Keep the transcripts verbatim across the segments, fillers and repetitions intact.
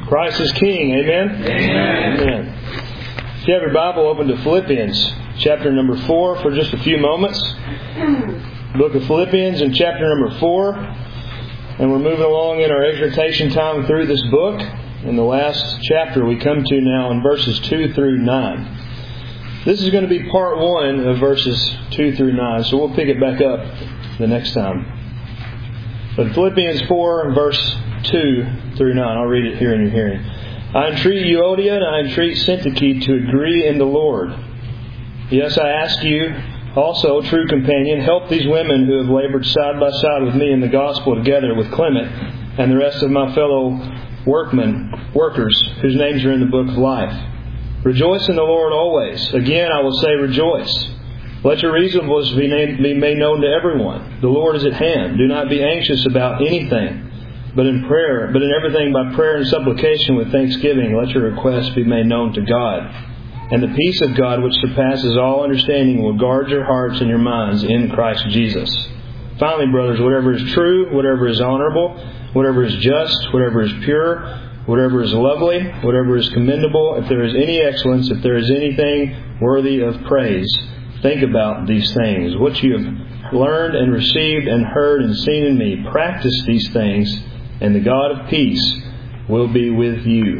Christ is King. Amen? Amen. Amen. If you have your Bible, open to Philippians chapter number four for just a few moments. Book of Philippians in chapter number four. And we're moving along in our exhortation time through this book. In the last chapter we come to now in verses two through nine. This is going to be part one of verses two through nine. So we'll pick it back up the next time. But Philippians four, verse two through nine. I'll read it here in your hearing. I entreat Euodia and I entreat Syntyche to agree in the Lord. Yes, I ask you also, true companion, help these women who have labored side by side with me in the gospel together with Clement and the rest of my fellow workmen, workers, whose names are in the book of life. Rejoice in the Lord always. Again, I will say rejoice. Let your reasonableness be, named, be made known to everyone. The Lord is at hand. Do not be anxious about anything, but in prayer, but in everything by prayer and supplication with thanksgiving, let your requests be made known to God. And the peace of God, which surpasses all understanding, will guard your hearts and your minds in Christ Jesus. Finally, brothers, whatever is true, whatever is honorable, whatever is just, whatever is pure, whatever is lovely, whatever is commendable, if there is any excellence, if there is anything worthy of praise, think about these things. What you have learned and received and heard and seen in me, practice these things, and the God of peace will be with you.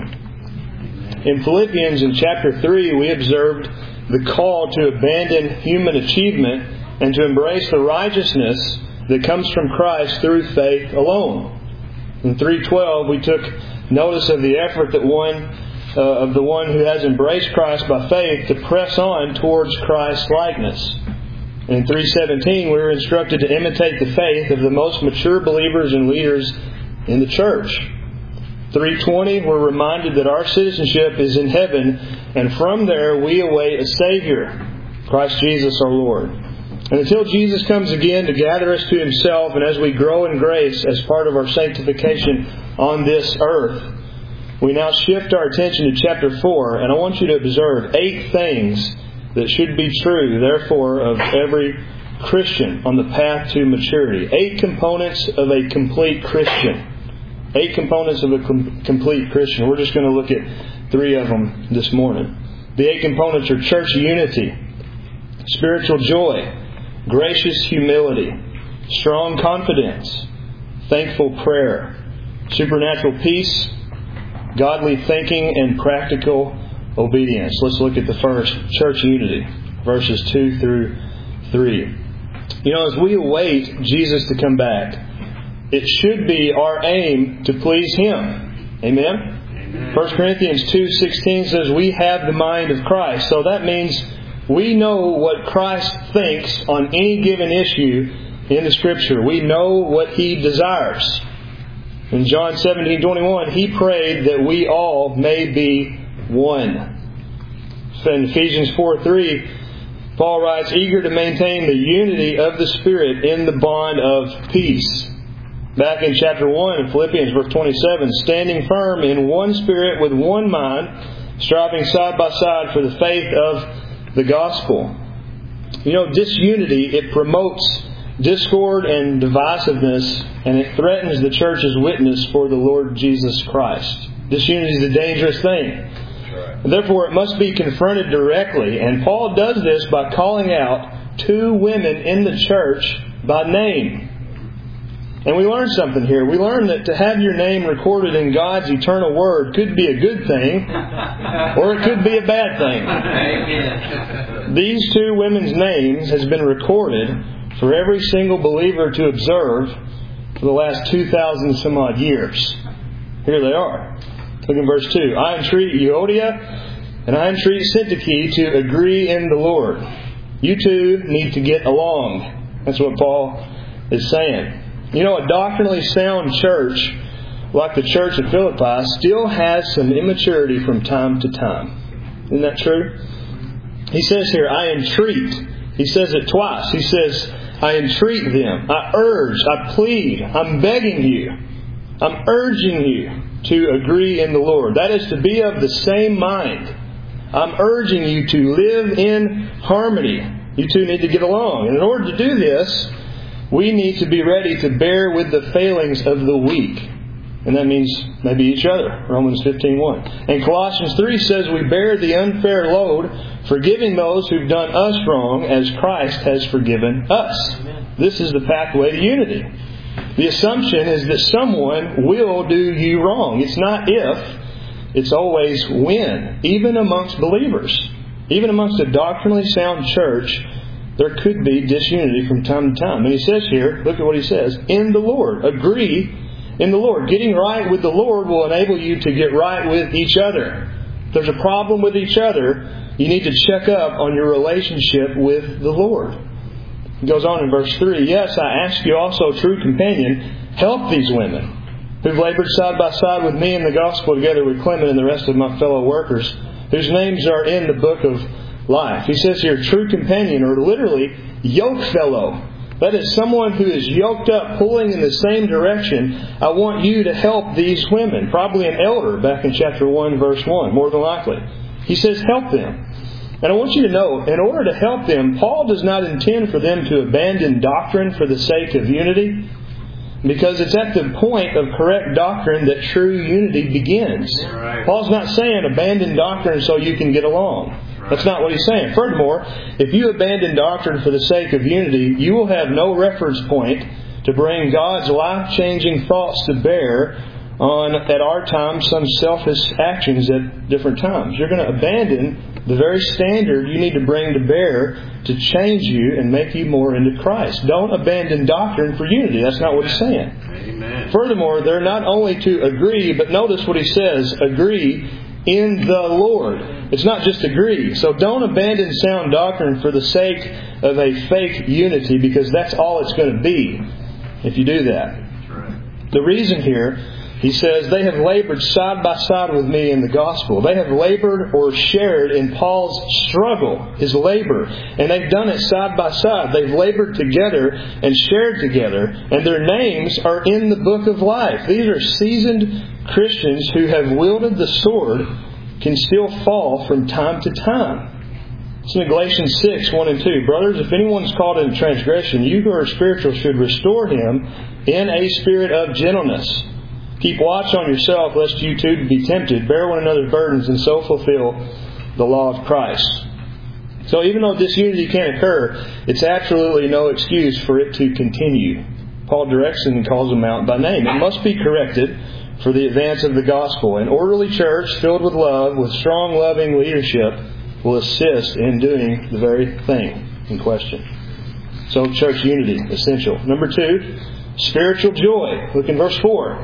In Philippians in chapter three, we observed the call to abandon human achievement and to embrace the righteousness that comes from Christ through faith alone. In three twelve, we took notice of the effort that one uh, of the one who has embraced Christ by faith to press on towards Christ's likeness. And in three seventeen, we were instructed to imitate the faith of the most mature believers and leaders in the church. three twenty, we're reminded that our citizenship is in heaven, and from there we await a Savior, Christ Jesus our Lord. And until Jesus comes again to gather us to Himself, and as we grow in grace as part of our sanctification on this earth, we now shift our attention to chapter four, and I want you to observe eight things that should be true, therefore, of every Christian on the path to maturity. Eight components of a complete Christian. Eight components of a com- complete Christian. We're just going to look at three of them this morning. The eight components are church unity, spiritual joy, gracious humility, strong confidence, thankful prayer, supernatural peace, godly thinking, and practical obedience. Let's look at the first, church unity, verses two through three. You know, as we await Jesus to come back, it should be our aim to please Him. Amen? Amen. First Corinthians two sixteen says we have the mind of Christ. So that means we know what Christ thinks on any given issue in the Scripture. We know what He desires. In John seventeen twenty-one, He prayed that we all may be one. So in Ephesians four three, Paul writes, eager to maintain the unity of the Spirit in the bond of peace. Back in chapter one, in Philippians verse twenty-seven, standing firm in one spirit with one mind, striving side by side for the faith of the gospel. You know, disunity, it promotes discord and divisiveness, and it threatens the church's witness for the Lord Jesus Christ. Disunity is a dangerous thing. And therefore, it must be confronted directly. And Paul does this by calling out two women in the church by name. And we learn something here. We learn that to have your name recorded in God's eternal Word could be a good thing, or it could be a bad thing. These two women's names has been recorded for every single believer to observe for the last two thousand some odd years. Here they are. Look in verse two. I entreat Euodia and I entreat Syntyche to agree in the Lord. You two need to get along. That's what Paul is saying. You know, a doctrinally sound church, like the church at Philippi, still has some immaturity from time to time. Isn't that true? He says here, I entreat. He says it twice. He says, I entreat them. I urge. I plead. I'm begging you. I'm urging you to agree in the Lord. That is to be of the same mind. I'm urging you to live in harmony. You two need to get along. And in order to do this, we need to be ready to bear with the failings of the weak. And that means maybe each other. Romans fifteen one. And Colossians three says we bear the unfair load, forgiving those who've done us wrong as Christ has forgiven us. Amen. This is the pathway to unity. The assumption is that someone will do you wrong. It's not if, it's always when. Even amongst believers, even amongst a doctrinally sound church, there could be disunity from time to time. And he says here, look at what he says, in the Lord. Agree in the Lord. Getting right with the Lord will enable you to get right with each other. If there's a problem with each other, you need to check up on your relationship with the Lord. It goes on in verse three. Yes, I ask you also, true companion, help these women who've labored side by side with me in the gospel together with Clement and the rest of my fellow workers, whose names are in the book of life. He says here, true companion, or literally, yoke fellow. That is someone who is yoked up, pulling in the same direction. I want you to help these women. Probably an elder back in chapter one, verse one, more than likely. He says, help them. And I want you to know, in order to help them, Paul does not intend for them to abandon doctrine for the sake of unity, because it's at the point of correct doctrine that true unity begins. Right. Paul's not saying abandon doctrine so you can get along. That's not what he's saying. Furthermore, if you abandon doctrine for the sake of unity, you will have no reference point to bring God's life-changing thoughts to bear on, at our time, some selfish actions at different times. You're going to abandon the very standard you need to bring to bear to change you and make you more into Christ. Don't abandon doctrine for unity. That's not what he's saying. Amen. Furthermore, they're not only to agree, but notice what he says, agree in the Lord. It's not just agree. So don't abandon sound doctrine for the sake of a fake unity, because that's all it's going to be if you do that. That's right. The reason here, he says, they have labored side by side with me in the gospel. They have labored or shared in Paul's struggle, his labor. And they've done it side by side. They've labored together and shared together. And their names are in the book of life. These are seasoned Christians who have wielded the sword, can still fall from time to time. It's in Galatians six, one and two. Brothers, if anyone's caught in transgression, you who are spiritual should restore him in a spirit of gentleness. Keep watch on yourself, lest you too be tempted. Bear one another's burdens, and so fulfill the law of Christ. So even though disunity can occur, it's absolutely no excuse for it to continue. Paul directs and calls them out by name. It must be corrected for the advance of the gospel. An orderly church filled with love, with strong, loving leadership, will assist in doing the very thing in question. So church unity, essential. Number two, spiritual joy. Look in verse four.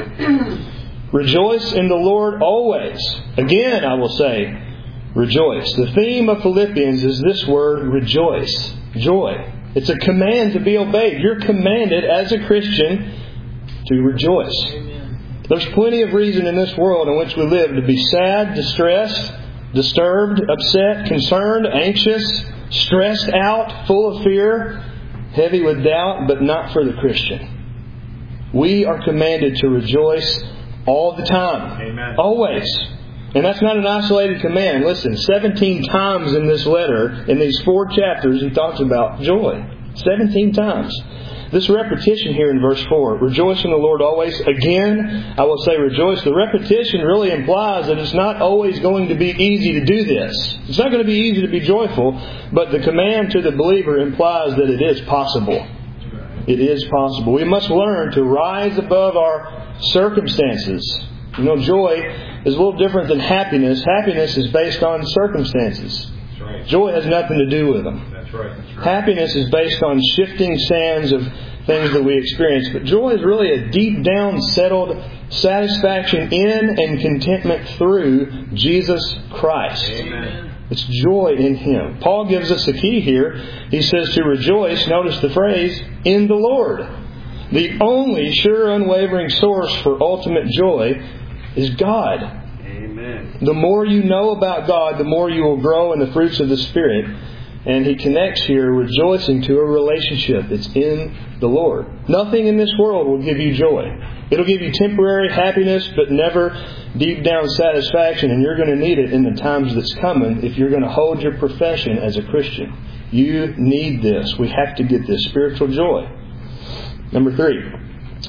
Rejoice in the Lord always. Again, I will say, rejoice. The theme of Philippians is this word, rejoice. Joy. It's a command to be obeyed. You're commanded as a Christian to rejoice. Amen. There's plenty of reason in this world in which we live to be sad, distressed, disturbed, upset, concerned, anxious, stressed out, full of fear, heavy with doubt, but not for the Christian. We are commanded to rejoice all the time. Amen. Always. And that's not an isolated command. Listen, seventeen times in this letter, in these four chapters, he talks about joy. seventeen times. This repetition here in verse four, rejoice in the Lord always. Again, I will say rejoice. The repetition really implies that it's not always going to be easy to do this. It's not going to be easy to be joyful, but the command to the believer implies that it is possible. It is possible. We must learn to rise above our circumstances. You know, joy is a little different than happiness. Happiness is based on circumstances. That's right. Joy has nothing to do with them. That's right. That's right. Happiness is based on shifting sands of things that we experience. But joy is really a deep down settled satisfaction in and contentment through Jesus Christ. Amen. It's joy in Him. Paul gives us a key here. He says to rejoice, notice the phrase, in the Lord. The only sure, unwavering source for ultimate joy is God. Amen. The more you know about God, the more you will grow in the fruits of the Spirit. And he connects here rejoicing to a relationship. It's in the Lord. Nothing in this world will give you joy. It'll give you temporary happiness, but never deep down satisfaction. And you're going to need it in the times that's coming if you're going to hold your profession as a Christian. You need this. We have to get this spiritual joy. Number three,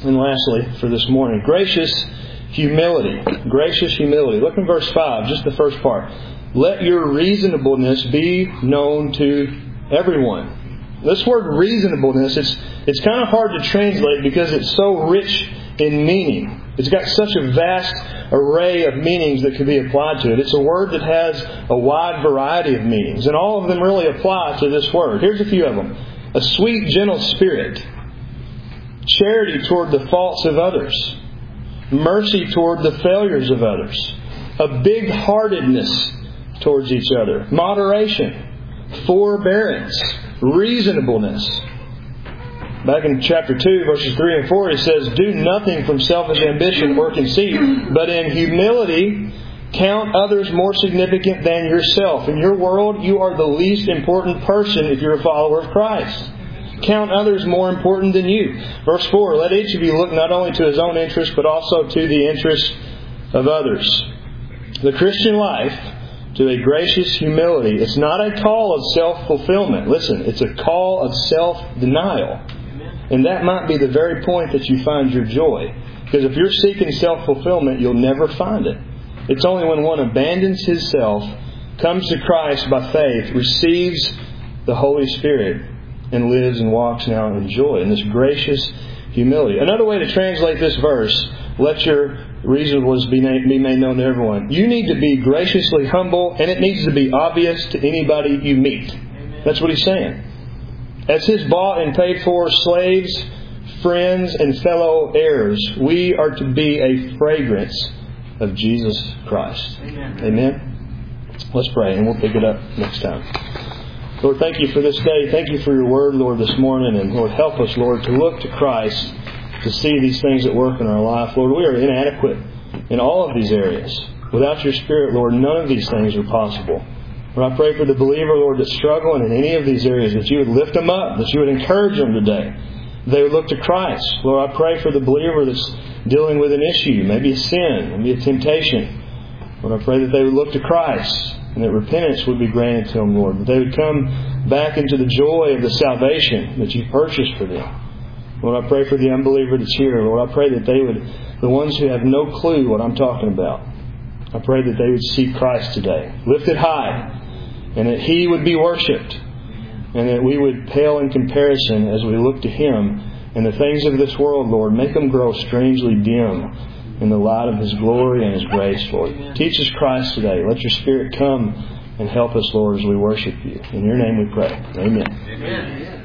And lastly, for this morning, gracious humility. Gracious humility. Look in verse five, just the first part. Let your reasonableness be known to everyone. This word reasonableness, it's it's kind of hard to translate because it's so rich in meaning. It's got such a vast array of meanings that could be applied to it. It's a word that has a wide variety of meanings, and all of them really apply to this word. Here's a few of them. A sweet, gentle spirit. Charity toward the faults of others. Mercy toward the failures of others. A big-heartedness towards each other. Moderation. Forbearance. Reasonableness. Back in chapter two, verses three and four, he says, do nothing from selfish ambition or conceit, but in humility count others more significant than yourself. In your world, you are the least important person if you're a follower of Christ. Count others more important than you. Verse four, let each of you look not only to his own interest, but also to the interest of others. The Christian life, to a gracious humility, it's not a call of self-fulfillment. Listen, it's a call of self-denial. And that might be the very point that you find your joy. Because if you're seeking self-fulfillment, you'll never find it. It's only when one abandons his self, comes to Christ by faith, receives the Holy Spirit, and lives and walks now in joy, in this gracious humility. Another way to translate this verse, let your reasonableness be made known to everyone. You need to be graciously humble, and it needs to be obvious to anybody you meet. That's what he's saying. As His bought and paid for slaves, friends, and fellow heirs, we are to be a fragrance of Jesus Christ. Amen. Amen. Let's pray, and we'll pick it up next time. Lord, thank you for this day. Thank you for your word, Lord, this morning. And Lord, help us, Lord, to look to Christ, to see these things at work in our life. Lord, we are inadequate in all of these areas. Without your Spirit, Lord, none of these things are possible. Lord, I pray for the believer, Lord, that's struggling in any of these areas, that you would lift them up, that you would encourage them today. They would look to Christ. Lord, I pray for the believer that's dealing with an issue, maybe a sin, maybe a temptation. Lord, I pray that they would look to Christ, and that repentance would be granted to them, Lord. That they would come back into the joy of the salvation that you purchased for them. Lord, I pray for the unbeliever that's here. Lord, I pray that they would, the ones who have no clue what I'm talking about, I pray that they would see Christ today, lifted high, and that He would be worshipped, and that we would pale in comparison as we look to Him. And the things of this world, Lord, make them grow strangely dim in the light of His glory and His grace, Lord. Teach us Christ today. Let your Spirit come and help us, Lord, as we worship you. In your name we pray. Amen. Amen.